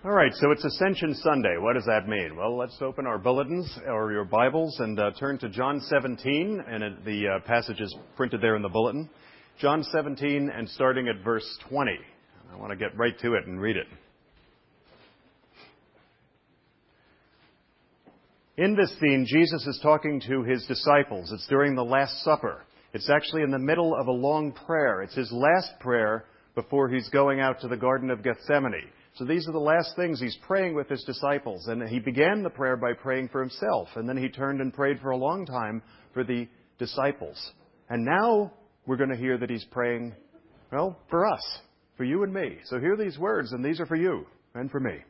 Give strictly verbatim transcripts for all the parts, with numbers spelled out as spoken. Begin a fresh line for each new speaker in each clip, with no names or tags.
All right, so it's Ascension Sunday. What does that mean? Well, let's open our bulletins or your Bibles and uh, turn to John seventeen, and it, the uh, passage is printed there in the bulletin. John seventeen, and starting at verse twenty. I want to get right to it and read it. In this scene, Jesus is talking to his disciples. It's during the Last Supper. It's actually in the middle of a long prayer. It's his last prayer before he's going out to the Garden of Gethsemane. So these are the last things he's praying with his disciples. And he began the prayer by praying for himself. And then he turned and prayed for a long time for the disciples. And now we're going to hear that he's praying, well, for us, for you and me. So hear these words, and these are for you and for me.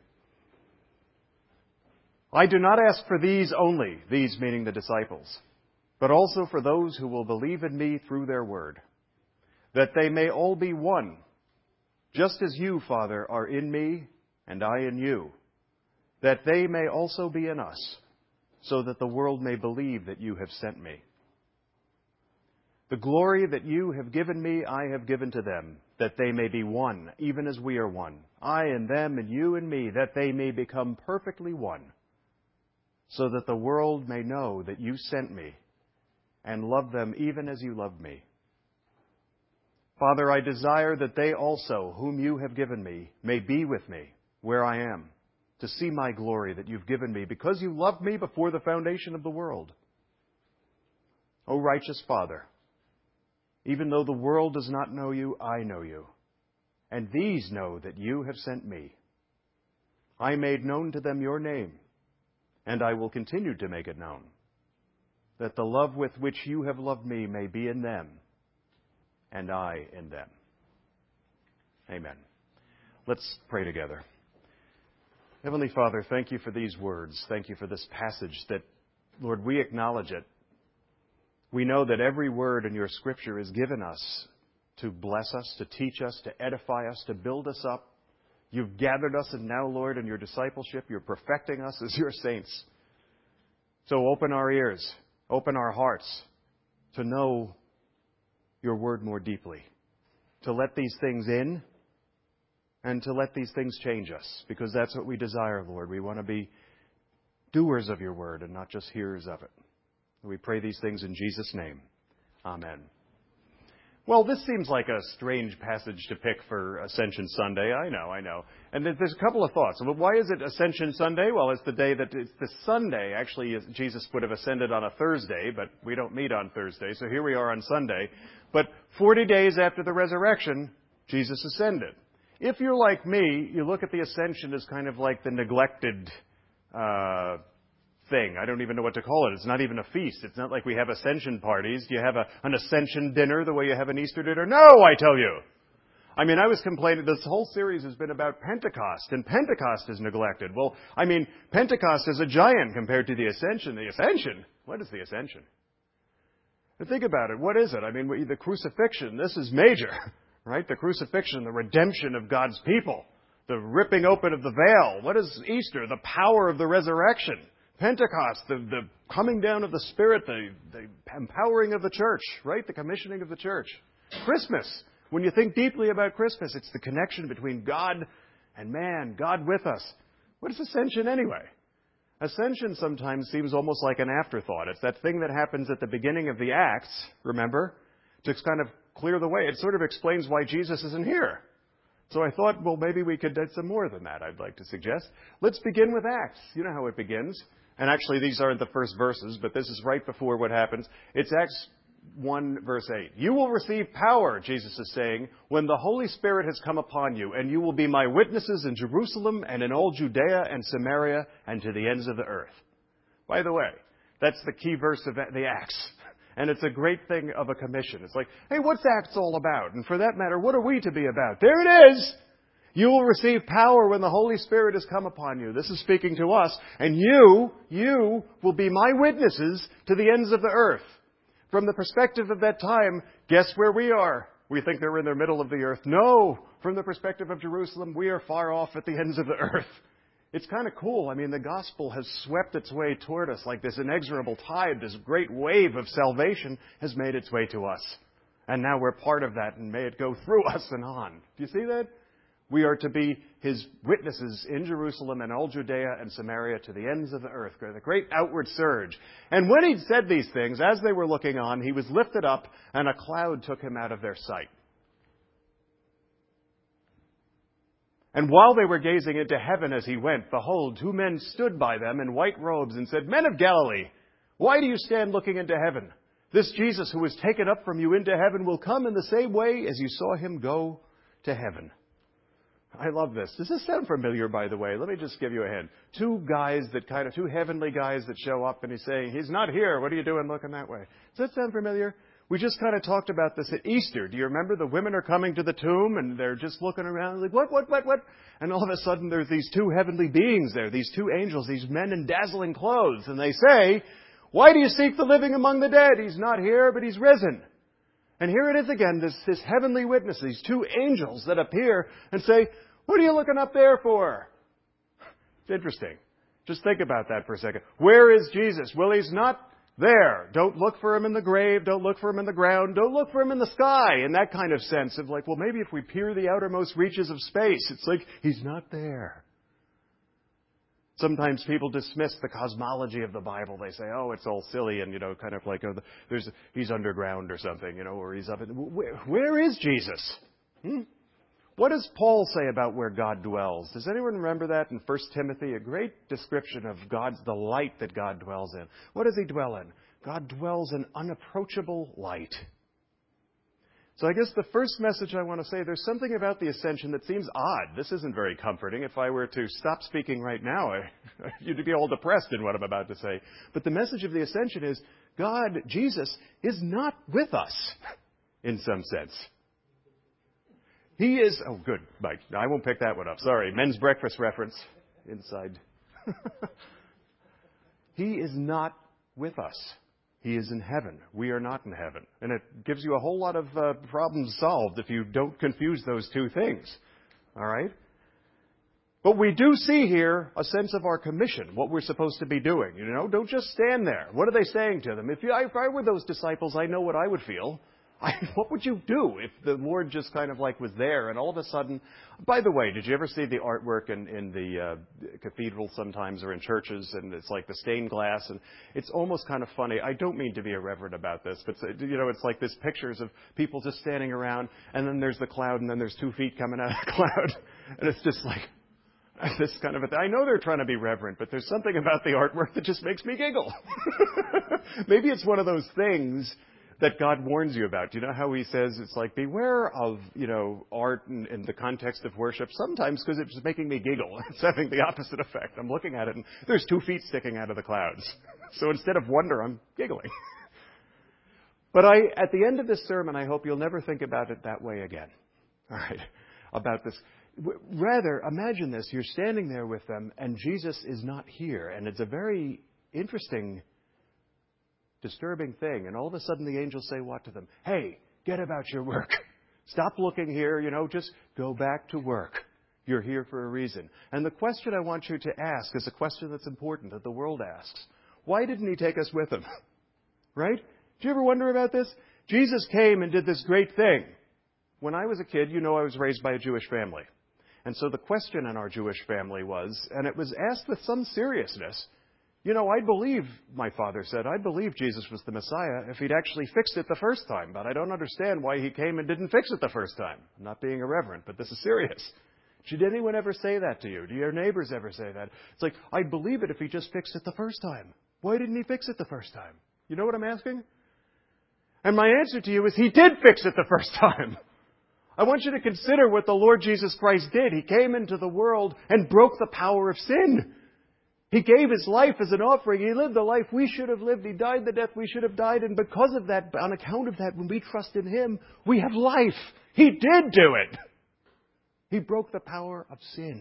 I do not ask for these only, these meaning the disciples, but also for those who will believe in me through their word, that they may all be one, just as you, Father, are in me and I in you, that they may also be in us, so that the world may believe that you have sent me. The glory that you have given me, I have given to them, that they may be one, even as we are one, I and them and you and me, that they may become perfectly one, so that the world may know that you sent me and love them even as you loved me. Father, I desire that they also, whom you have given me, may be with me where I am, to see my glory that you've given me, because you loved me before the foundation of the world. O righteous Father, even though the world does not know you, I know you, and these know that you have sent me. I made known to them your name, and I will continue to make it known, that the love with which you have loved me may be in them, and I in them. Amen. Let's pray together. Heavenly Father, thank you for these words. Thank you for this passage that, Lord, we acknowledge it. We know that every word in your Scripture is given us to bless us, to teach us, to edify us, to build us up. You've gathered us, and now, Lord, in your discipleship, you're perfecting us as your saints. So open our ears, open our hearts to know your word more deeply, to let these things in and to let these things change us, because that's what we desire, Lord. We want to be doers of your word and not just hearers of it. We pray these things in Jesus' name. Amen. Well, this seems like a strange passage to pick for Ascension Sunday. I know, I know. And there's a couple of thoughts. Well, why is it Ascension Sunday? Well, it's the day that it's the Sunday. Actually, Jesus would have ascended on a Thursday, but we don't meet on Thursday. So here we are on Sunday. But forty days after the resurrection, Jesus ascended. If you're like me, you look at the ascension as kind of like the neglected uh thing. I don't even know what to call it. It's not even a feast. It's not like we have ascension parties. Do you have a, an ascension dinner the way you have an Easter dinner? No, I tell you. I mean, I was complaining, this whole series has been about Pentecost, and Pentecost is neglected. Well, I mean, Pentecost is a giant compared to the ascension. The ascension? What is the ascension? But think about it. What is it? I mean, the crucifixion, this is major, right? The crucifixion, the redemption of God's people, the ripping open of the veil. What is Easter? The power of the resurrection. Pentecost, the, the coming down of the Spirit, the, the empowering of the church, right? The commissioning of the church. Christmas. When you think deeply about Christmas, it's the connection between God and man, God with us. What is ascension anyway? Ascension sometimes seems almost like an afterthought. It's that thing that happens at the beginning of the Acts, remember, to kind of clear the way. It sort of explains why Jesus isn't here. So I thought, well, maybe we could do some more than that, I'd like to suggest. Let's begin with Acts. You know how it begins. And actually, these aren't the first verses, but this is right before what happens. It's Acts one, verse eight. You will receive power, Jesus is saying, when the Holy Spirit has come upon you, and you will be my witnesses in Jerusalem and in all Judea and Samaria and to the ends of the earth. By the way, that's the key verse of the Acts. And it's a great thing of a commission. It's like, hey, what's Acts all about? And for that matter, what are we to be about? There it is! You will receive power when the Holy Spirit has come upon you. This is speaking to us. And you, you will be my witnesses to the ends of the earth. From the perspective of that time, guess where we are? We think they're in the middle of the earth. No! From the perspective of Jerusalem, we are far off at the ends of the earth. It's kind of cool. I mean, the gospel has swept its way toward us like this inexorable tide. This great wave of salvation has made its way to us. And now we're part of that, and may it go through us and on. Do you see that? We are to be His witnesses in Jerusalem and all Judea and Samaria to the ends of the earth. The great outward surge. And when He'd said these things, as they were looking on, He was lifted up, and a cloud took Him out of their sight. And while they were gazing into heaven as He went, behold, two men stood by them in white robes and said, Men of Galilee, why do you stand looking into heaven? This Jesus who was taken up from you into heaven will come in the same way as you saw Him go to heaven. I love this. Does this sound familiar, by the way? Let me just give you a hint. Two guys that kind of, two heavenly guys that show up and He's saying, He's not here. What are you doing looking that way? Does that sound familiar? We just kind of talked about this at Easter. Do you remember the women are coming to the tomb and they're just looking around like, what, what, what, what? And all of a sudden there's these two heavenly beings there, these two angels, these men in dazzling clothes. And they say, why do you seek the living among the dead? He's not here, but He's risen. And here it is again, this, this heavenly witness, these two angels that appear and say, what are you looking up there for? It's interesting. Just think about that for a second. Where is Jesus? Well, He's not there. Don't look for Him in the grave. Don't look for Him in the ground. Don't look for Him in the sky. In that kind of sense of like, well, maybe if we peer the outermost reaches of space, it's like, He's not there. Sometimes people dismiss the cosmology of the Bible. They say, oh, it's all silly and, you know, kind of like, oh, there's, He's underground or something, you know, or He's up in... Where, where is Jesus? Hmm? What does Paul say about where God dwells? Does anyone remember that in First Timothy? A great description of God's, the light that God dwells in. What does He dwell in? God dwells in unapproachable light. So I guess the first message I want to say, there's something about the ascension that seems odd. This isn't very comforting. If I were to stop speaking right now, I, you'd be all depressed in what I'm about to say. But the message of the ascension is God, Jesus, is not with us in some sense. He is, oh good, Mike, I won't pick that one up. Sorry, men's breakfast reference inside. He is not with us. He is in heaven. We are not in heaven. And it gives you a whole lot of uh, problems solved if you don't confuse those two things. All right? But we do see here a sense of our commission, what we're supposed to be doing. You know, don't just stand there. What are they saying to them? If, you, if I were those disciples, I know what I would feel. I, what would you do if the Lord just kind of like was there and all of a sudden... By the way, did you ever see the artwork in, in the uh, cathedral sometimes or in churches and it's like the stained glass and it's almost kind of funny. I don't mean to be irreverent about this, but you know, it's like this pictures of people just standing around and then there's the cloud and then there's two feet coming out of the cloud and it's just like this kind of a thing. I know they're trying to be reverent, but there's something about the artwork that just makes me giggle. Maybe it's one of those things that God warns you about. Do you know how He says it's like, beware of, you know, art in, in the context of worship? Sometimes because it's making me giggle. It's having the opposite effect. I'm looking at it and there's two feet sticking out of the clouds. So instead of wonder, I'm giggling. But I, at the end of this sermon, I hope you'll never think about it that way again. All right. About this. Rather, imagine this. You're standing there with them and Jesus is not here. And it's a very interesting disturbing thing. And all of a sudden the angels say what to them? Hey, get about your work. Stop looking here, you know, just go back to work. You're here for a reason. And the question I want you to ask is a question that's important that the world asks. Why didn't He take us with Him? Right? Do you ever wonder about this? Jesus came and did this great thing. When I was a kid, you know I was raised by a Jewish family. And so the question in our Jewish family was, and it was asked with some seriousness, you know, I believe, my father said, I believe Jesus was the Messiah if He'd actually fixed it the first time. But I don't understand why He came and didn't fix it the first time. I'm not being irreverent, but this is serious. Did anyone ever say that to you? Do your neighbors ever say that? It's like, I'd believe it if He just fixed it the first time. Why didn't He fix it the first time? You know what I'm asking? And my answer to you is He did fix it the first time. I want you to consider what the Lord Jesus Christ did. He came into the world and broke the power of sin. He gave His life as an offering. He lived the life we should have lived. He died the death we should have died. And because of that, on account of that, when we trust in Him, we have life. He did do it. He broke the power of sin.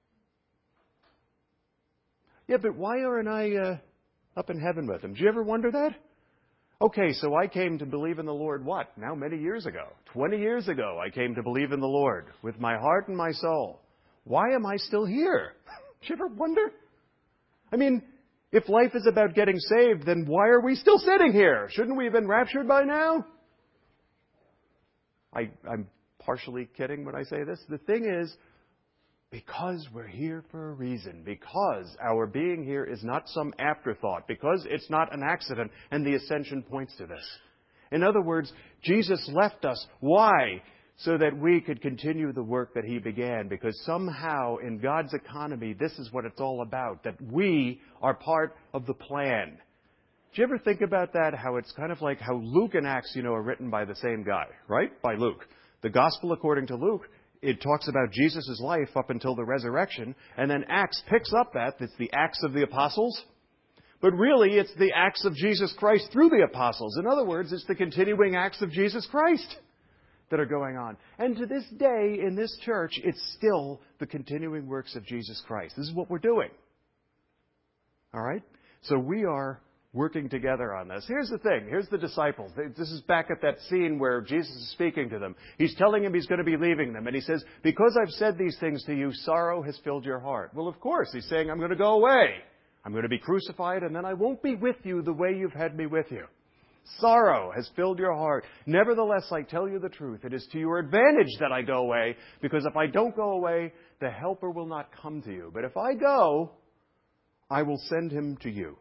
Yeah, but why aren't I uh, up in heaven with Him? Do you ever wonder that? Okay, so I came to believe in the Lord, what? Now many years ago. Twenty years ago, I came to believe in the Lord with my heart and my soul. Why am I still here? Do you ever wonder? I mean, if life is about getting saved, then why are we still sitting here? Shouldn't we have been raptured by now? I, I'm partially kidding when I say this. The thing is, because we're here for a reason, because our being here is not some afterthought, because it's not an accident, and the ascension points to this. In other words, Jesus left us. Why? So that we could continue the work that He began, because somehow in God's economy, this is what it's all about, that we are part of the plan. Do you ever think about that? How it's kind of like how Luke and Acts, you know, are written by the same guy, right? By Luke. The Gospel according to Luke, it talks about Jesus' life up until the resurrection, and then Acts picks up that. It's the Acts of the Apostles. But really, it's the acts of Jesus Christ through the apostles. In other words, it's the continuing acts of Jesus Christ that are going on. And to this day, in this church, it's still the continuing works of Jesus Christ. This is what we're doing. All right? So we are working together on this. Here's the thing. Here's the disciples. This is back at that scene where Jesus is speaking to them. He's telling them He's going to be leaving them. And He says, because I've said these things to you, sorrow has filled your heart. Well, of course, He's saying, I'm going to go away. I'm going to be crucified, and then I won't be with you the way you've had me with you. Sorrow has filled your heart. Nevertheless, I tell you the truth. It is to your advantage that I go away, because if I don't go away, the Helper will not come to you. But if I go, I will send Him to you.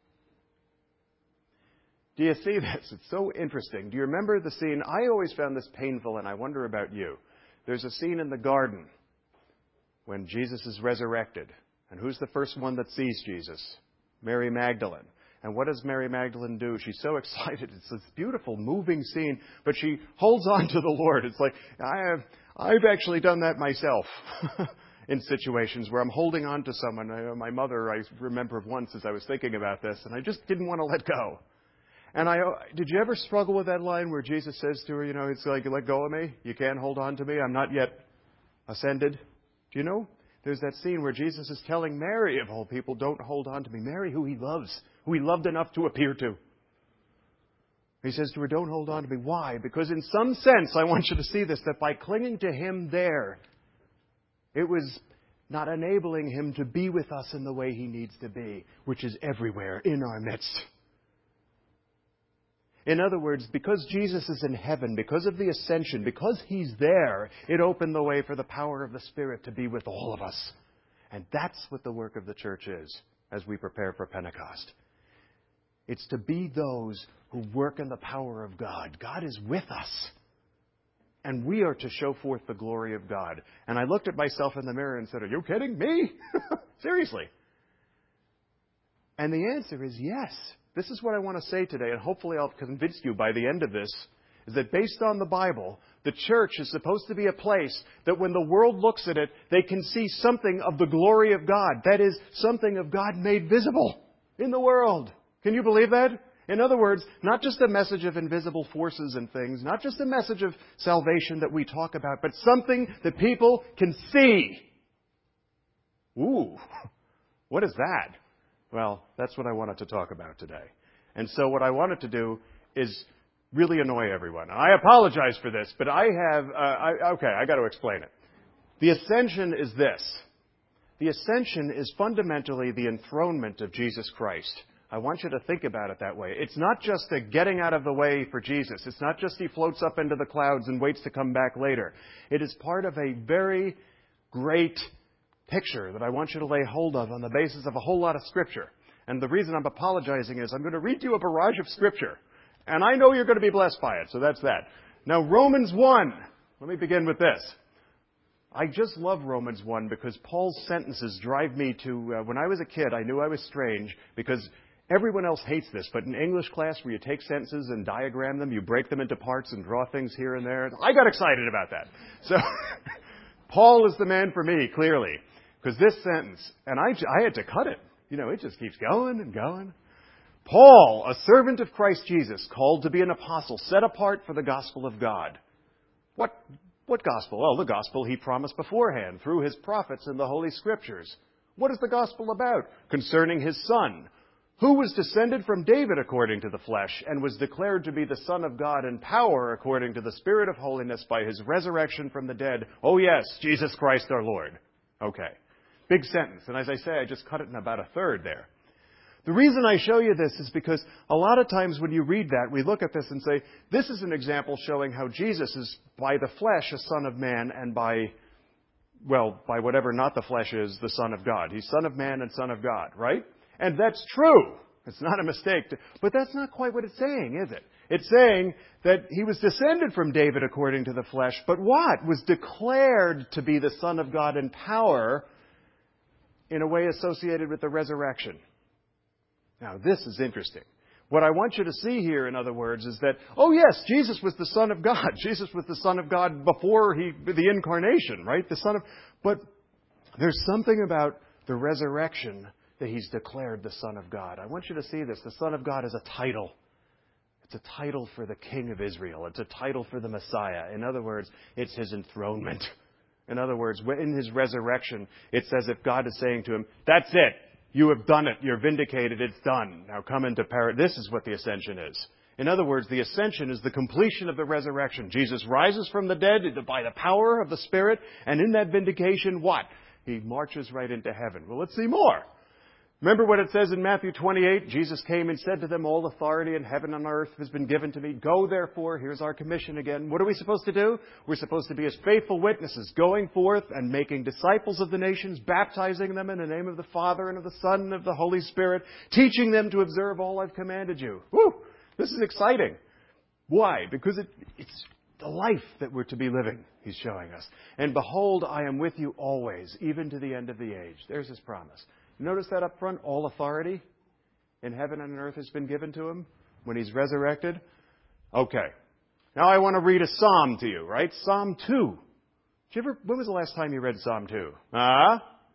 Do you see this? It's so interesting. Do you remember the scene? I always found this painful, and I wonder about you. There's a scene in the garden when Jesus is resurrected. And who's the first one that sees Jesus? Mary Magdalene. And what does Mary Magdalene do? She's so excited. It's this beautiful, moving scene. But she holds on to the Lord. It's like, I have, I've actually done that myself in situations where I'm holding on to someone. I, my mother, I remember of once as I was thinking about this, and I just didn't want to let go. And I, did you ever struggle with that line where Jesus says to her, you know, it's like, let go of me. You can't hold on to me. I'm not yet ascended. Do you know? There's that scene where Jesus is telling Mary, of all people, don't hold on to me. Mary, who He loves, who He loved enough to appear to. He says to her, don't hold on to me. Why? Because in some sense, I want you to see this, that by clinging to Him there, it was not enabling Him to be with us in the way He needs to be, which is everywhere in our midst. In other words, because Jesus is in heaven, because of the ascension, because He's there, it opened the way for the power of the Spirit to be with all of us. And that's what the work of the church is as we prepare for Pentecost. It's to be those who work in the power of God. God is with us. And we are to show forth the glory of God. And I looked at myself in the mirror and said, are you kidding me? Seriously. And the answer is yes. This is what I want to say today, and hopefully I'll convince you by the end of this, is that based on the Bible, the church is supposed to be a place that when the world looks at it, they can see something of the glory of God. That is, something of God made visible in the world. Can you believe that? In other words, not just a message of invisible forces and things, not just a message of salvation that we talk about, but something that people can see. Ooh, what is that? Well, that's what I wanted to talk about today. And so what I wanted to do is really annoy everyone. And I apologize for this, but I have, uh, I, okay, I got to explain it. The ascension is this. The ascension is fundamentally the enthronement of Jesus Christ. I want you to think about it that way. It's not just a getting out of the way for Jesus. It's not just He floats up into the clouds and waits to come back later. It is part of a very great picture that I want you to lay hold of on the basis of a whole lot of Scripture. And the reason I'm apologizing is I'm going to read you a barrage of Scripture. And I know you're going to be blessed by it, so that's that. Now, Romans one. Let me begin with this. I just love Romans one because Paul's sentences drive me to, uh, when I was a kid, I knew I was strange because everyone else hates this. But in English class where you take sentences and diagram them, you break them into parts and draw things here and there. I got excited about that. So Paul is the man for me, clearly. Because this sentence, and I, I had to cut it. You know, it just keeps going and going. Paul, a servant of Christ Jesus, called to be an apostle, set apart for the gospel of God. What, what gospel? Well, the gospel He promised beforehand through His prophets in the Holy Scriptures. What is the gospel about? Concerning His Son, who was descended from David according to the flesh, and was declared to be the Son of God in power according to the Spirit of holiness by His resurrection from the dead. Oh yes, Jesus Christ our Lord. Okay. Big sentence. And as I say, I just cut it in about a third there. The reason I show you this is because a lot of times when you read that, we look at this and say, this is an example showing how Jesus is, by the flesh, a Son of Man, and by, well, by whatever not the flesh is, the Son of God. He's Son of Man and Son of God, right? And that's true. It's not a mistake. To, but that's not quite what it's saying, is it? It's saying that he was descended from David according to the flesh, but what? Was declared to be the Son of God in power in a way associated with the resurrection. Now, this is interesting. What I want you to see here, in other words, is that, oh yes, Jesus was the Son of God. Jesus was the Son of God before he, the incarnation, right? The Son of, but there's something about the resurrection that he's declared the Son of God. I want you to see this. The Son of God is a title. It's a title for the King of Israel. It's a title for the Messiah. In other words, it's his enthronement. In other words, in his resurrection, it's as if God is saying to him, that's it. You have done it. You're vindicated. It's done. Now come into paradise. This is what the ascension is. In other words, the ascension is the completion of the resurrection. Jesus rises from the dead by the power of the Spirit. And in that vindication, what? He marches right into heaven. Well, let's see more. Remember what it says in Matthew twenty-eight? Jesus came and said to them, all authority in heaven and earth has been given to me. Go therefore. Here's our commission again. What are we supposed to do? We're supposed to be as faithful witnesses, going forth and making disciples of the nations, baptizing them in the name of the Father and of the Son and of the Holy Spirit, teaching them to observe all I've commanded you. Woo! This is exciting. Why? Because it, it's the life that we're to be living, he's showing us. And behold, I am with you always, even to the end of the age. There's his promise. Notice that up front, all authority in heaven and on earth has been given to him when he's resurrected. Okay. Now I want to read a psalm to you, right? Psalm two. Did you ever, when was the last time you read Psalm two? Ah? Uh,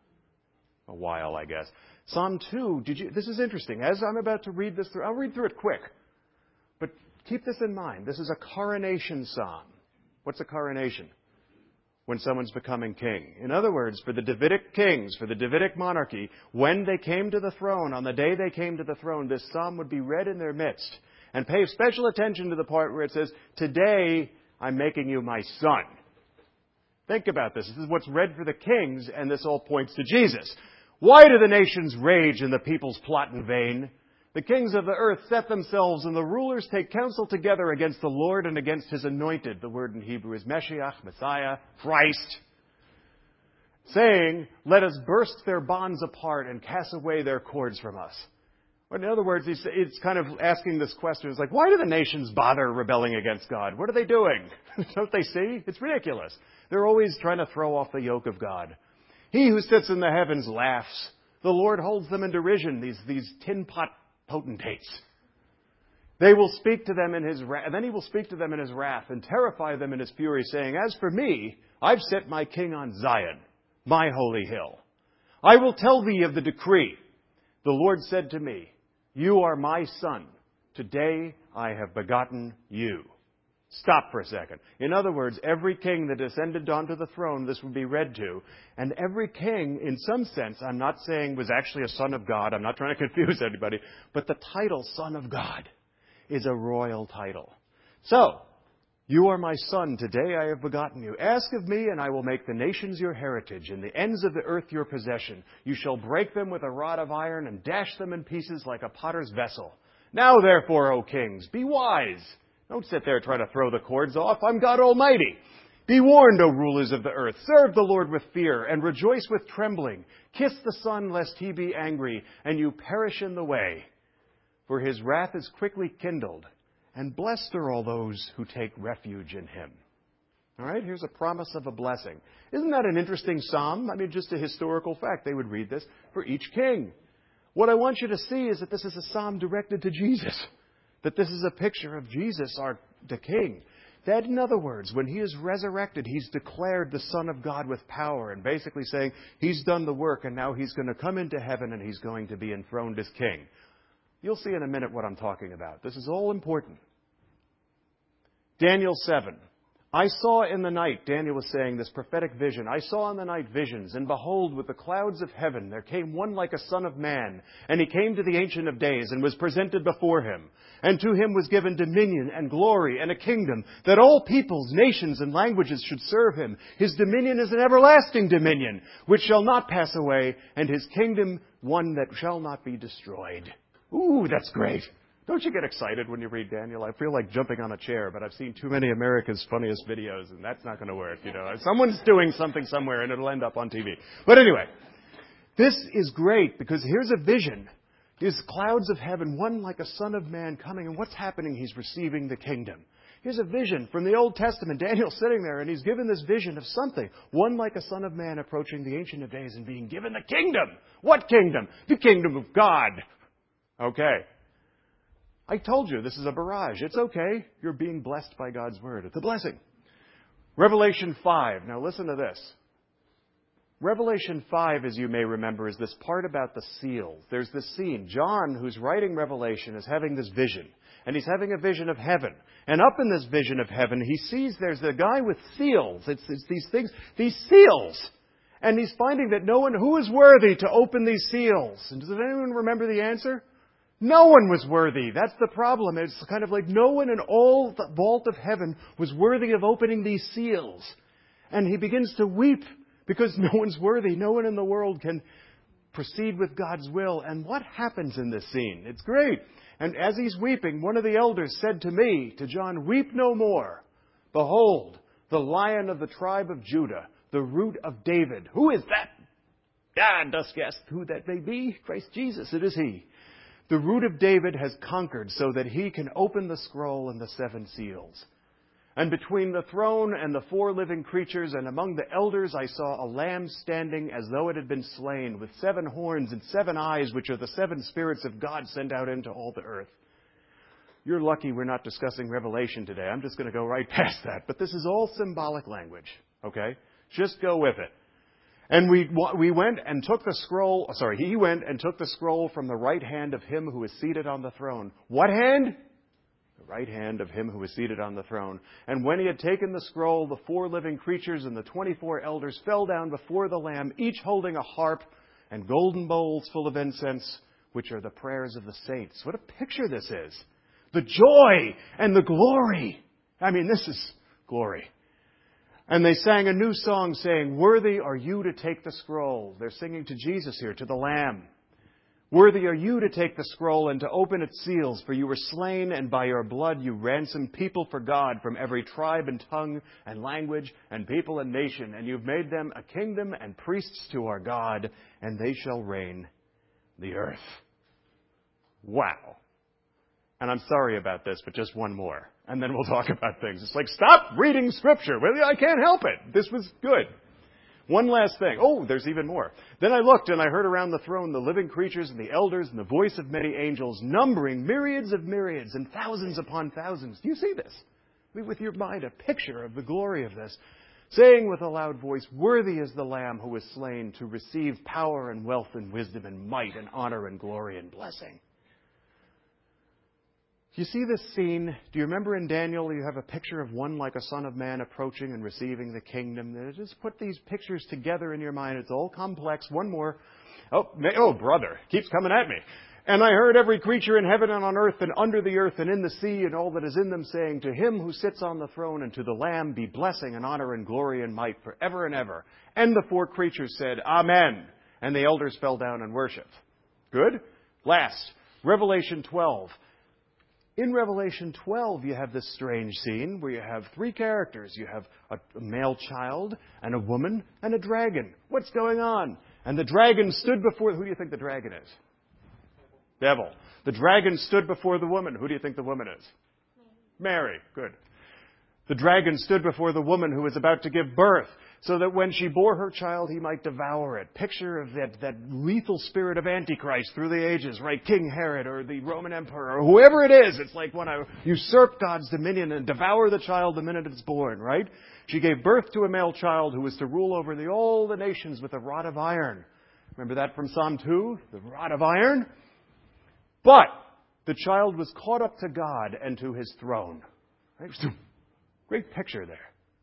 a while, I guess. Psalm two, did you, this is interesting. As I'm about to read this through, I'll read through it quick. But keep this in mind. This is a coronation psalm. What's a coronation? When someone's becoming king. In other words, for the Davidic kings, for the Davidic monarchy, when they came to the throne, on the day they came to the throne, this psalm would be read in their midst. And pay special attention to the part where it says, today I'm making you my son. Think about this. This is what's read for the kings, and this all points to Jesus. Why do the nations rage and the peoples plot in vain? The kings of the earth set themselves, and the rulers take counsel together against the Lord and against his anointed. The word in Hebrew is Meshiach, Messiah, Christ. Saying, let us burst their bonds apart and cast away their cords from us. Or in other words, it's kind of asking this question. It's like, why do the nations bother rebelling against God? What are they doing? Don't they see? It's ridiculous. They're always trying to throw off the yoke of God. He who sits in the heavens laughs. The Lord holds them in derision, these, these tin pot potentates. They will speak to them in his wrath, and then he will speak to them in his wrath and terrify them in his fury, saying, as for me, I've set my king on Zion, my holy hill. I will tell thee of the decree. The Lord said to me, you are my son. Today I have begotten you. Stop for a second. In other words, every king that descended onto the throne, this would be read to. And every king, in some sense, I'm not saying was actually a son of God. I'm not trying to confuse anybody. But the title, Son of God, is a royal title. So, you are my son. Today I have begotten you. Ask of me, and I will make the nations your heritage, and the ends of the earth your possession. You shall break them with a rod of iron, and dash them in pieces like a potter's vessel. Now therefore, O kings, be wise. Don't sit there trying to throw the cords off. I'm God Almighty. Be warned, O rulers of the earth. Serve the Lord with fear and rejoice with trembling. Kiss the Son, lest he be angry and you perish in the way. For his wrath is quickly kindled, and blessed are all those who take refuge in him. All right, here's a promise of a blessing. Isn't that an interesting psalm? I mean, just a historical fact. They would read this for each king. What I want you to see is that this is a psalm directed to Jesus. That this is a picture of Jesus, our the King. That, in other words, when he is resurrected, he's declared the Son of God with power and basically saying he's done the work and now he's going to come into heaven and he's going to be enthroned as King. You'll see in a minute what I'm talking about. This is all important. Daniel seven. I saw in the night, Daniel was saying, this prophetic vision, I saw in the night visions, and behold, with the clouds of heaven there came one like a son of man, and he came to the Ancient of Days, and was presented before him. And to him was given dominion and glory and a kingdom, that all peoples, nations, and languages should serve him. His dominion is an everlasting dominion, which shall not pass away, and his kingdom one that shall not be destroyed. Ooh, that's great. Don't you get excited when you read Daniel? I feel like jumping on a chair, but I've seen too many America's Funniest Videos, and that's not going to work. You know, someone's doing something somewhere, and it'll end up on T V. But anyway, this is great because here's a vision. These clouds of heaven, one like a son of man coming, and what's happening? He's receiving the kingdom. Here's a vision from the Old Testament. Daniel's sitting there, and he's given this vision of something. One like a son of man approaching the Ancient of Days and being given the kingdom. What kingdom? The kingdom of God. Okay. I told you this is a barrage. It's okay. You're being blessed by God's word. It's a blessing. Revelation five. Now listen to this. Revelation five, as you may remember, is this part about the seals. There's this scene. John, who's writing Revelation, is having this vision. And he's having a vision of heaven. And up in this vision of heaven, he sees there's a guy with seals. It's, it's these things, these seals. And he's finding that no one who is worthy to open these seals. And does anyone remember the answer? No one was worthy. That's the problem. It's kind of like no one in all the vault of heaven was worthy of opening these seals. And he begins to weep because no one's worthy. No one in the world can proceed with God's will. And what happens in this scene? It's great. And as he's weeping, one of the elders said to me, to John, "Weep no more. Behold, the Lion of the tribe of Judah, the Root of David." Who is that? Ah, dost guess who that may be? Christ Jesus, it is he. The Root of David has conquered so that he can open the scroll and the seven seals. And between the throne and the four living creatures and among the elders I saw a lamb standing as though it had been slain, with seven horns and seven eyes, which are the seven spirits of God sent out into all the earth. You're lucky we're not discussing Revelation today. I'm just going to go right past that. But this is all symbolic language, okay? Just go with it. And we we went and took the scroll, sorry, he went and took the scroll from the right hand of him who is seated on the throne. What hand? The right hand of him who is seated on the throne. And when he had taken the scroll, the four living creatures and the twenty-four elders fell down before the Lamb, each holding a harp and golden bowls full of incense, which are the prayers of the saints. What a picture this is. The joy and the glory. I mean, this is glory. And they sang a new song saying, "Worthy are you to take the scroll." They're singing to Jesus here, to the Lamb. "Worthy are you to take the scroll and to open its seals, for you were slain, and by your blood you ransomed people for God from every tribe and tongue and language and people and nation. And you've made them a kingdom and priests to our God, and they shall reign the earth." Wow. And I'm sorry about this, but just one more. And then we'll talk about things. It's like, stop reading Scripture. Well, I can't help it. This was good. One last thing. Oh, there's even more. Then I looked and I heard around the throne the living creatures and the elders and the voice of many angels, numbering myriads of myriads and thousands upon thousands. Do you see this? With your mind, a picture of the glory of this. Saying with a loud voice, "Worthy is the Lamb who was slain to receive power and wealth and wisdom and might and honor and glory and blessing." Do you see this scene? Do you remember in Daniel you have a picture of one like a son of man approaching and receiving the kingdom? Just put these pictures together in your mind. It's all complex. One more. Oh, oh, brother, keeps coming at me. "And I heard every creature in heaven and on earth and under the earth and in the sea and all that is in them saying, to him who sits on the throne and to the Lamb be blessing and honor and glory and might forever and ever." And the four creatures said, "Amen." And the elders fell down and worshipped. Good? Last, Revelation twelve. In Revelation twelve, you have this strange scene where you have three characters. You have a male child and a woman and a dragon. What's going on? And the dragon stood before... Who do you think the dragon is? Devil. The dragon stood before the woman. Who do you think the woman is? Mary. Good. The dragon stood before the woman who was about to give birth, so that when she bore her child, he might devour it. Picture of that, that lethal spirit of Antichrist through the ages, right? King Herod or the Roman Emperor or whoever it is. It's like when I usurp God's dominion and devour the child the minute it's born, right? She gave birth to a male child who was to rule over the, all the nations with a rod of iron. Remember that from Psalm two? The rod of iron? But the child was caught up to God and to his throne. Right? Great picture there.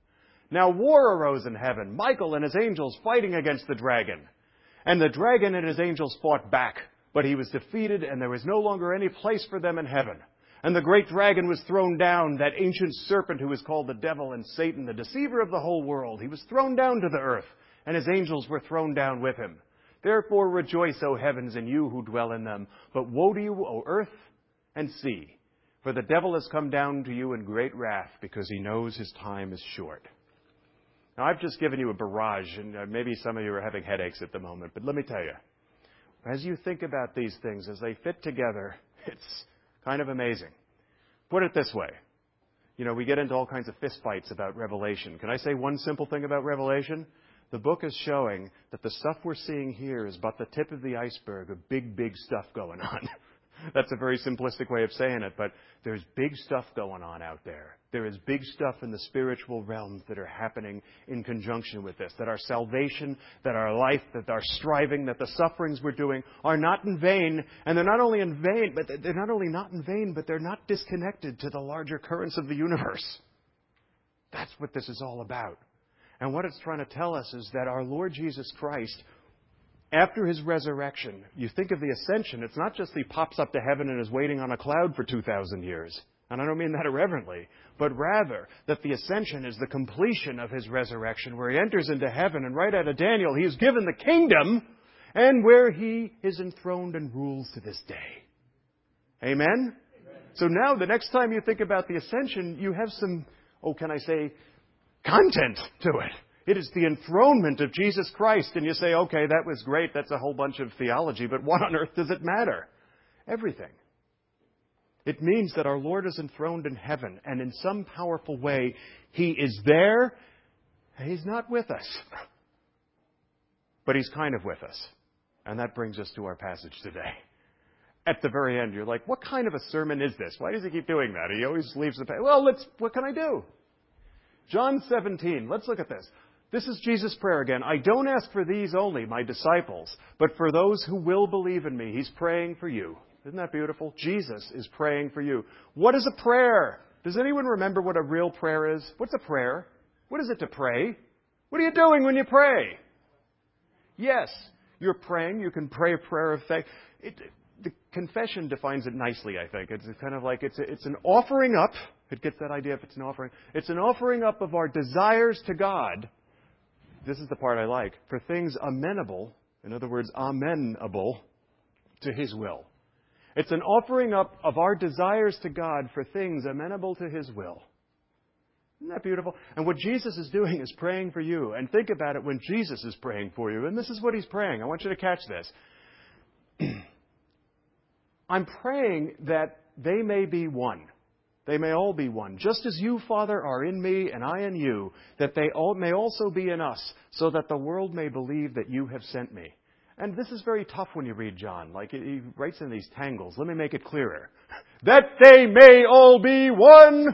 Now war arose in heaven, Michael and his angels fighting against the dragon. And the dragon and his angels fought back, but he was defeated, and there was no longer any place for them in heaven. And the great dragon was thrown down, that ancient serpent who is called the devil and Satan, the deceiver of the whole world. He was thrown down to the earth, and his angels were thrown down with him. Therefore rejoice, O heavens, and you who dwell in them. But woe to you, O earth and sea, for the devil has come down to you in great wrath, because he knows his time is short. Now, I've just given you a barrage, and maybe some of you are having headaches at the moment, but let me tell you, as you think about these things, as they fit together, it's kind of amazing. Put it this way. You know, we get into all kinds of fistfights about Revelation. Can I say one simple thing about Revelation? The book is showing that the stuff we're seeing here is but the tip of the iceberg of big, big stuff going on. That's a very simplistic way of saying it, but there's big stuff going on out there. There is big stuff in the spiritual realms that are happening in conjunction with this, that our salvation, that our life, that our striving, that the sufferings we're doing are not in vain, and they're not only in vain, but they're not only not in vain, but they're not disconnected to the larger currents of the universe. That's what this is all about. And what it's trying to tell us is that our Lord Jesus Christ, after his resurrection, you think of the ascension, it's not just he pops up to heaven and is waiting on a cloud for two thousand years. And I don't mean that irreverently, but rather that the ascension is the completion of his resurrection, where he enters into heaven, and right out of Daniel, he is given the kingdom, and where he is enthroned and rules to this day. Amen? Amen? So now, the next time you think about the ascension, you have some, oh, can I say, content to it. It is the enthronement of Jesus Christ. And you say, okay, that was great. That's a whole bunch of theology. But what on earth does it matter? Everything. It means that our Lord is enthroned in heaven. And in some powerful way, he is there. And he's not with us. But he's kind of with us. And that brings us to our passage today. At the very end, you're like, what kind of a sermon is this? Why does he keep doing that? He always leaves the... Well, let's. What can I do? John seventeen. Let's look at this. This is Jesus' prayer again. I don't ask for these only, my disciples, but for those who will believe in me. He's praying for you. Isn't that beautiful? Jesus is praying for you. What is a prayer? Does anyone remember what a real prayer is? What's a prayer? What is it to pray? What are you doing when you pray? Yes, you're praying. You can pray a prayer of faith. It, the confession defines it nicely, I think. It's kind of like it's, a, it's an offering up. It gets that idea if it's an offering. It's an offering up of our desires to God. This is the part I like. For things amenable, in other words, amenable to his will. It's an offering up of our desires to God for things amenable to his will. Isn't that beautiful? And what Jesus is doing is praying for you. And think about it when Jesus is praying for you. And this is what he's praying. I want you to catch this. I'm praying that they may be one. They may all be one. Just as you, Father, are in me and I in you, that they all may also be in us, so that the world may believe that you have sent me. And this is very tough when you read John. Like, he writes in these tangles. Let me make it clearer. That they may all be one,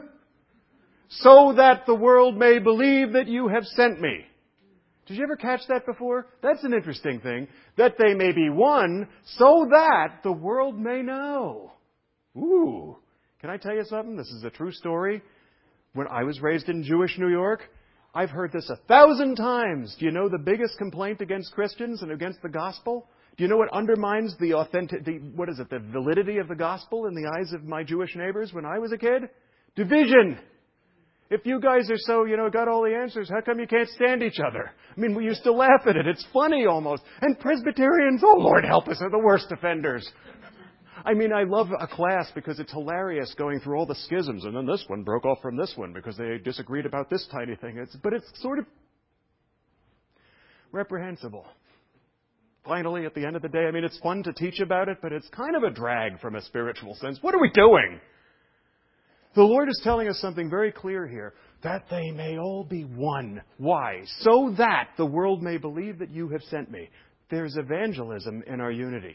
so that the world may believe that you have sent me. Did you ever catch that before? That's an interesting thing. That they may be one, so that the world may know. Ooh. Can I tell you something? This is a true story. When I was raised in Jewish New York, I've heard this a thousand times. Do you know the biggest complaint against Christians and against the gospel? Do you know what undermines the authentic, the, what is it, the validity of the gospel in the eyes of my Jewish neighbors when I was a kid? Division. If you guys are so, you know, got all the answers, how come you can't stand each other? I mean, we used to laugh at it. It's funny almost. And Presbyterians, oh Lord help us, are the worst offenders. I mean, I love a class because it's hilarious going through all the schisms, and then this one broke off from this one because they disagreed about this tiny thing. It's, but it's sort of reprehensible. Finally, at the end of the day, I mean, it's fun to teach about it, but it's kind of a drag from a spiritual sense. What are we doing? The Lord is telling us something very clear here, that they may all be one. Why? So that the world may believe that you have sent me. There's evangelism in our unity.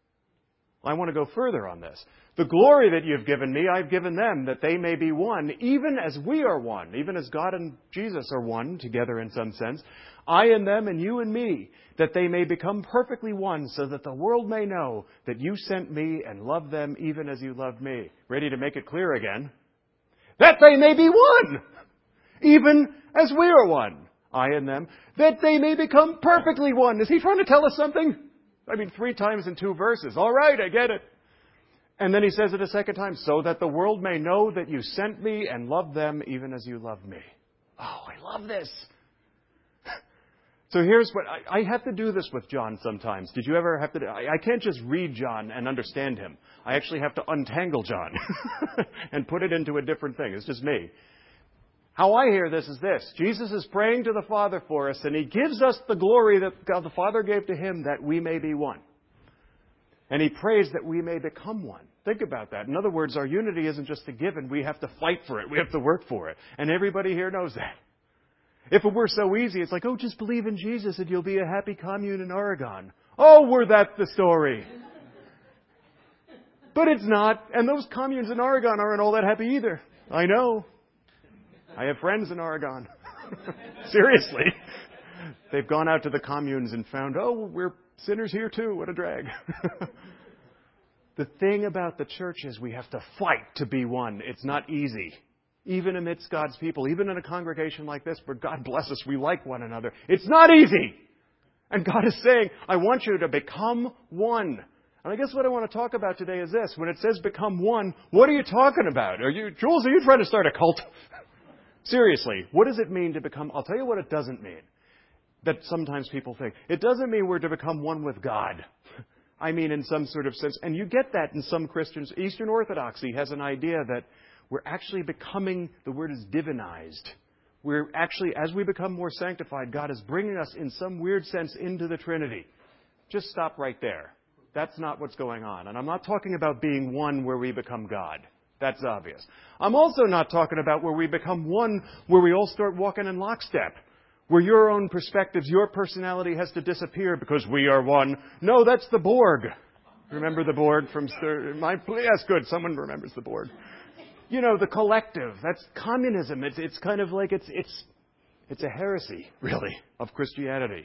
I want to go further on this. The glory that you've given me, I've given them, that they may be one, even as we are one, even as God and Jesus are one, together in some sense. I and them and you and me, that they may become perfectly one, so that the world may know that you sent me and love them even as you loved me. Ready to make it clear again? That they may be one! even as we are one, I and them, that they may become perfectly one. Is he trying to tell us something? I mean, three times in two verses. All right, I get it. And then he says it a second time, so that the world may know that you sent me and loved them even as you loved me. Oh, I love this. So here's what, I, I have to do this with John sometimes. Did you ever have to, do, I, I can't just read John and understand him. I actually have to untangle John and put it into a different thing. It's just me. How I hear this is this. Jesus is praying to the Father for us, and he gives us the glory that God the Father gave to him that we may be one. And he prays that we may become one. Think about that. In other words, our unity isn't just a given. We have to fight for it. We have to work for it. And everybody here knows that. If it were so easy, it's like, oh, just believe in Jesus and you'll be a happy commune in Oregon. Oh, were that the story? But it's not. And those communes in Oregon aren't all that happy either. I know. I have friends in Oregon. Seriously. They've gone out to the communes and found, oh, we're sinners here too. What a drag. The thing about the church is we have to fight to be one. It's not easy. Even amidst God's people, even in a congregation like this where God bless us, we like one another. It's not easy. And God is saying, I want you to become one. And I guess what I want to talk about today is this. When it says become one, what are you talking about? Are you, Jules, are you trying to start a cult? Seriously, what does it mean to become? I'll tell you what it doesn't mean. That sometimes people think. It doesn't mean we're to become one with God. I mean, in some sort of sense. And you get that in some Christians. Eastern Orthodoxy has an idea that we're actually becoming, the word is divinized. We're actually, as we become more sanctified, God is bringing us in some weird sense into the Trinity. Just stop right there. That's not what's going on. And I'm not talking about being one where we become God. That's obvious. I'm also not talking about where we become one where we all start walking in lockstep. Where your own perspectives, your personality has to disappear because we are one. No, that's the Borg. Remember the Borg from Sir... My, yes, good. Someone remembers the Borg. You know, the collective. That's communism. It's, it's kind of like it's, it's, it's a heresy, really, of Christianity.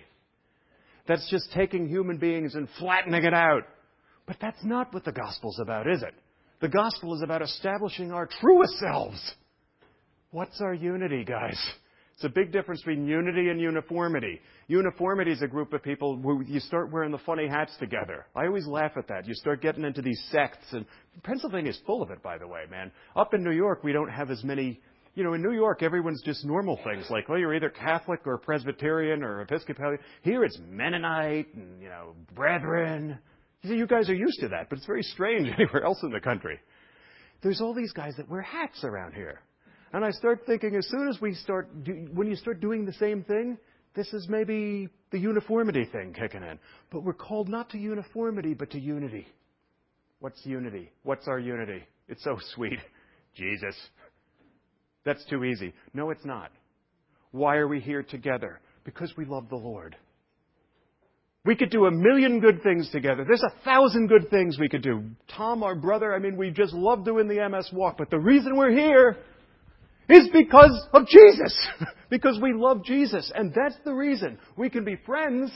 That's just taking human beings and flattening it out. But that's not what the gospel's about, is it? The gospel is about establishing our truest selves. What's our unity, guys? It's a big difference between unity and uniformity. Uniformity is a group of people where you start wearing the funny hats together. I always laugh at that. You start getting into these sects. And Pennsylvania is full of it, by the way, man. Up in New York, we don't have as many... You know, in New York, everyone's just normal things. Like, well, you're either Catholic or Presbyterian or Episcopalian. Here it's Mennonite and, you know, Brethren. You see, you guys are used to that, but it's very strange anywhere else in the country. There's all these guys that wear hats around here. And I start thinking, as soon as we start, do, when you start doing the same thing, this is maybe the uniformity thing kicking in. But we're called not to uniformity, but to unity. What's unity? What's our unity? It's so sweet. Jesus. That's too easy. No, it's not. Why are we here together? Because we love the Lord. We could do a million good things together. There's a thousand good things we could do. Tom, our brother, I mean, we just love doing the M S walk. But the reason we're here is because of Jesus. Because we love Jesus. And that's the reason. We can be friends.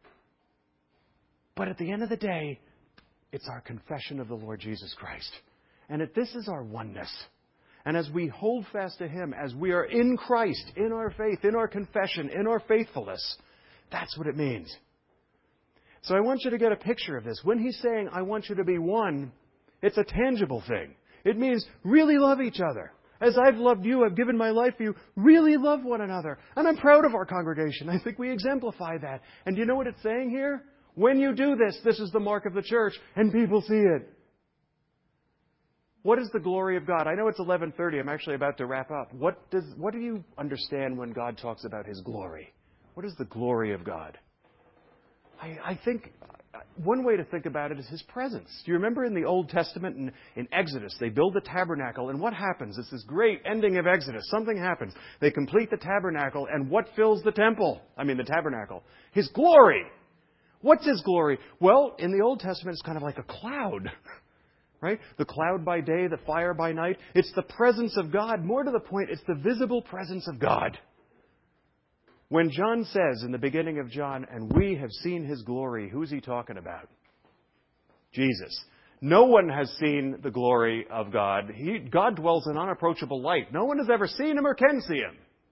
But at the end of the day, it's our confession of the Lord Jesus Christ. And if this is our oneness. And as we hold fast to Him, as we are in Christ, in our faith, in our confession, in our faithfulness, that's what it means. So I want you to get a picture of this. When He's saying, I want you to be one, it's a tangible thing. It means really love each other. As I've loved you, I've given my life for you. Really love one another. And I'm proud of our congregation. I think we exemplify that. And do you know what it's saying here? When you do this, this is the mark of the church, and people see it. What is the glory of God? I know it's eleven thirty. I'm actually about to wrap up. What does what do you understand when God talks about His glory? What is the glory of God? I, I think one way to think about it is His presence. Do you remember in the Old Testament, in, in Exodus, they build the tabernacle, and what happens? It's this great ending of Exodus. Something happens. They complete the tabernacle, and what fills the temple? I mean, the tabernacle. His glory. What's His glory? Well, in the Old Testament, it's kind of like a cloud. Right? The cloud by day, the fire by night. It's the presence of God. More to the point, it's the visible presence of God. When John says in the beginning of John, and we have seen His glory, who's he talking about? Jesus. No one has seen the glory of God. He, God dwells in unapproachable light. No one has ever seen Him or can see Him.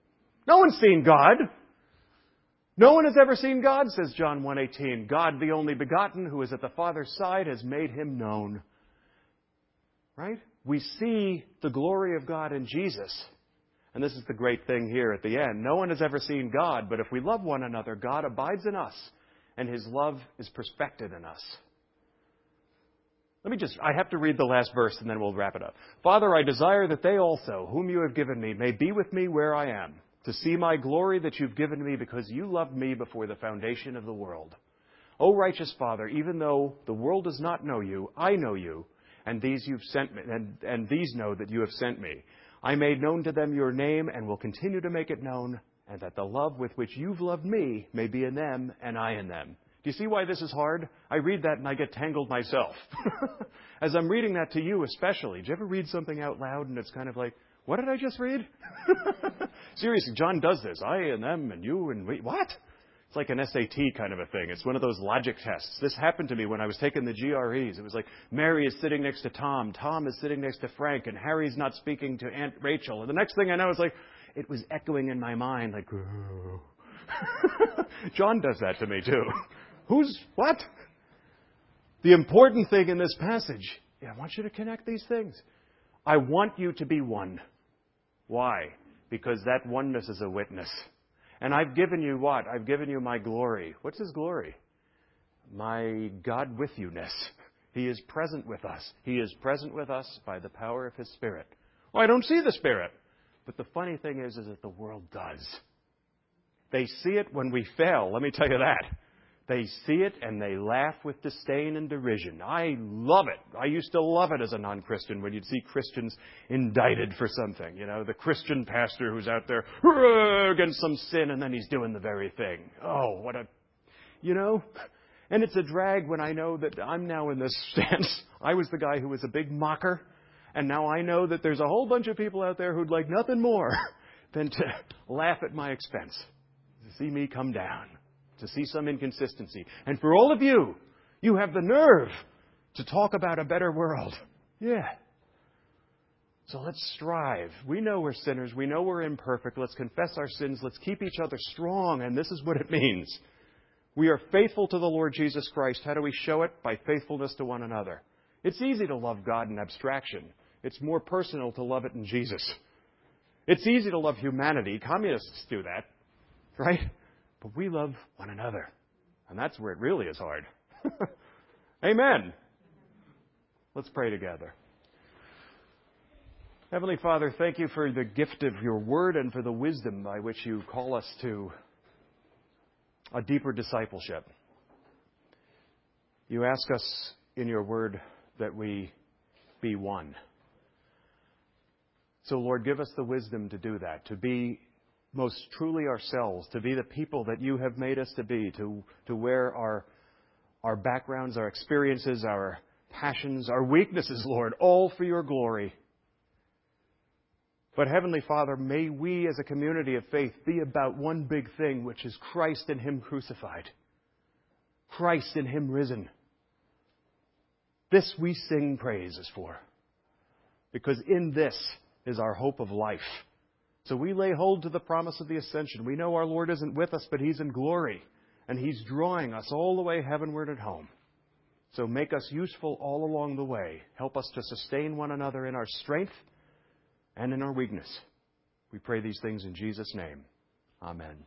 No one's seen God. No one has ever seen God, says John one eighteen. God, the only begotten, who is at the Father's side, has made him known. Right? We see the glory of God in Jesus. And this is the great thing here at the end. No one has ever seen God, but if we love one another, God abides in us, and his love is perfected in us. Let me just, I have to read the last verse and then we'll wrap it up. Father, I desire that they also, whom you have given me, may be with me where I am, to see my glory that you've given me because you loved me before the foundation of the world. O righteous Father, even though the world does not know you, I know you, and these you've sent me, and, and these know that you have sent me. I made known to them your name and will continue to make it known, and that the love with which you've loved me may be in them and I in them. Do you see why this is hard? I read that and I get tangled myself. As I'm reading that to you especially, do you ever read something out loud and it's kind of like, what did I just read? Seriously, John does this. I and them and you and we. What? It's like an S A T kind of a thing. It's one of those logic tests. This happened to me when I was taking the G R Es. It was like Mary is sitting next to Tom. Tom is sitting next to Frank. And Harry's not speaking to Aunt Rachel. And the next thing I know, it's like, it was echoing in my mind like, John does that to me too. Who's, what? The important thing in this passage, yeah, I want you to connect these things. I want you to be one. Why? Because that oneness is a witness. And I've given you what? I've given you my glory. What's his glory? My God with you-ness. He is present with us. He is present with us by the power of his Spirit. Well, I don't see the Spirit. But the funny thing is, is that the world does. They see it when we fail. Let me tell you that. They see it and they laugh with disdain and derision. I love it. I used to love it as a non-Christian when you'd see Christians indicted for something. You know, the Christian pastor who's out there against some sin and then he's doing the very thing. Oh, what a, you know. And it's a drag when I know that I'm now in this stance. I was the guy who was a big mocker. And now I know that there's a whole bunch of people out there who'd like nothing more than to laugh at my expense. To see me come down. To see some inconsistency. And for all of you, you have the nerve to talk about a better world. Yeah. So let's strive. We know we're sinners. We know we're imperfect. Let's confess our sins. Let's keep each other strong. And this is what it means. We are faithful to the Lord Jesus Christ. How do we show it? By faithfulness to one another. It's easy to love God in abstraction. It's more personal to love it in Jesus. It's easy to love humanity. Communists do that. Right? But we love one another. And that's where it really is hard. Amen. Let's pray together. Heavenly Father, thank you for the gift of your word and for the wisdom by which you call us to a deeper discipleship. You ask us in your word that we be one. So, Lord, give us the wisdom to do that, to be most truly ourselves, to be the people that you have made us to be, to, to wear our, our backgrounds, our experiences, our passions, our weaknesses, Lord, all for your glory. But Heavenly Father, may we as a community of faith be about one big thing, which is Christ and him crucified. Christ and him risen. This we sing praises for. Because in this is our hope of life. So we lay hold to the promise of the ascension. We know our Lord isn't with us, but he's in glory. And he's drawing us all the way heavenward at home. So make us useful all along the way. Help us to sustain one another in our strength and in our weakness. We pray these things in Jesus' name. Amen.